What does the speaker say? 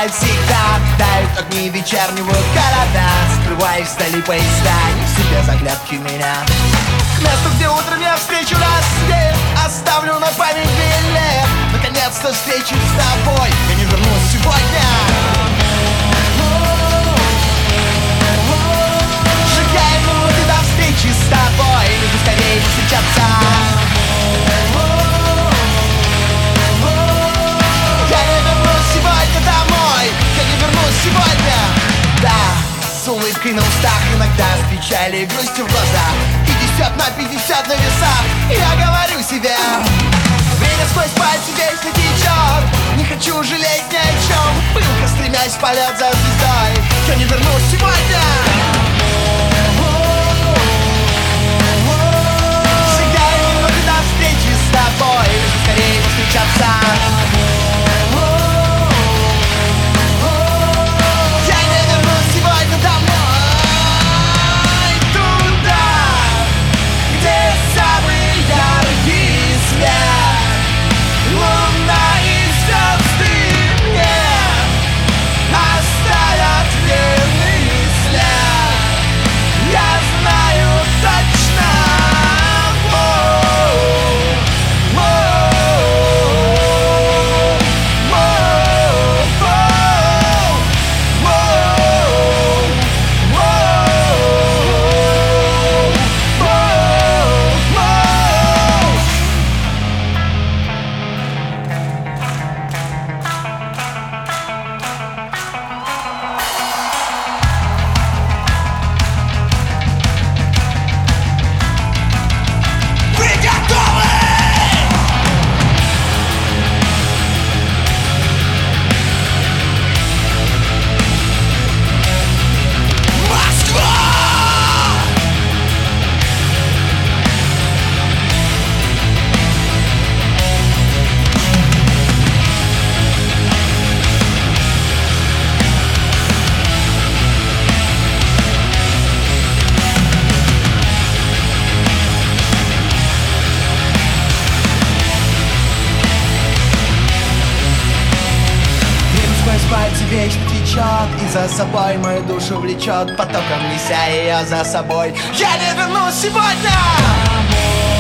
встречают всегда, тают огни вечернего города. Скрываясь вдали поезда, не в себе загадки меня. К месту, где утром я встречу рассвет, оставлю на память билет. Наконец-то встречусь с тобой, я не вернусь сегодня. Сжигай минуты до встречи с тобой, нужно скорее встречаться. Я не вернусь сегодня домой, я не вернусь сегодня. Да, с улыбкой на устах, иногда с печалью и грустью в глазах. 50 на 50 на весах, я говорю себе: время сквозь пальцы вечно течет, не хочу жалеть ни о чем. Пылко стремясь в полет за звездой, я не вернусь сегодня. Сжигай минуты до встречи с тобой, нужно скорее встречаться. Я не вернусь сегодня домой, туда, где самый яркий свет, луна и звезды мне оставят верный след. Я знаю точно. Пальцы вечно течет и за собой мою душу влечет, потоком неся ее за собой. Я не вернусь сегодня.